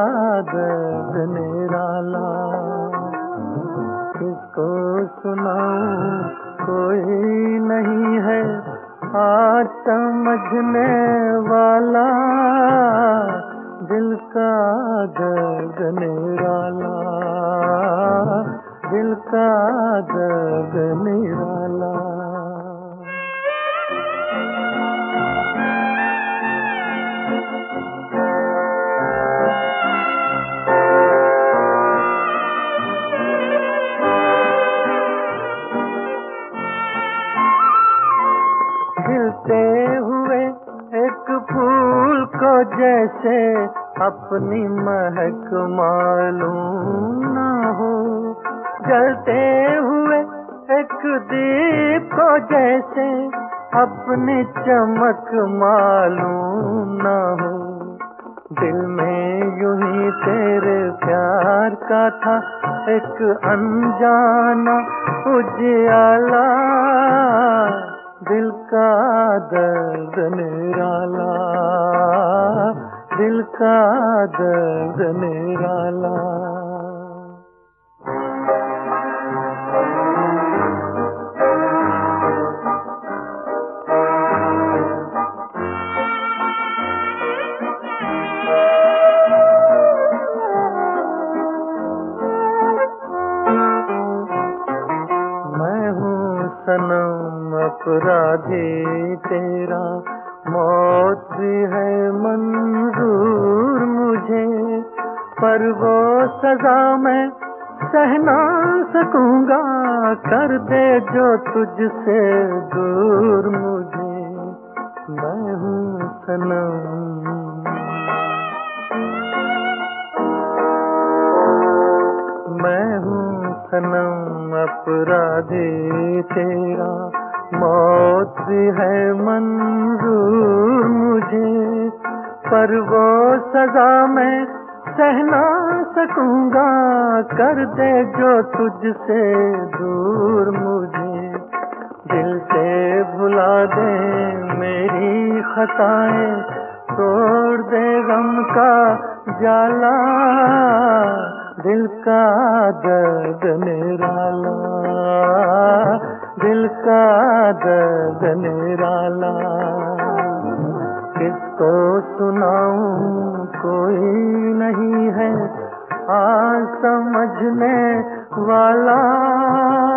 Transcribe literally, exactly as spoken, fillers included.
दर्द निराला। किसको सुनाऊं कोई नहीं है आज समझने वाला, दिल का दर्द निराला, दिल का दर्द निराला। खिलते हुए एक फूल को जैसे अपनी महक मालूम न हो, जलते हुए एक दीप को जैसे अपनी चमक मालूम न हो। दिल में यूं ही तेरे प्यार का था एक अनजाना उजियाला, दिल का दर्द निराला, दिल का दर्द निराला। मैं हूँ सनम अपराधी तेरा, मौत भी है मंजूर मुझे, पर वो सजा मैं सह ना सकूंगा, कर दे जो तुझसे दूर मुझे। मैं हूँ सनम, मैं हूँ सनम अपराधी तेरा, मौत भी है मंजूर मुझे, पर वो सजा मैं सह ना सकूंगा, कर दे जो तुझसे दूर मुझे। दिल से भुला दे मेरी खताएं, तोड़ दे गम का जाला, दिल का दर्द निराला, दिल का दर्द निराला। किसको सुनाऊं कोई नहीं है आज समझने वाला।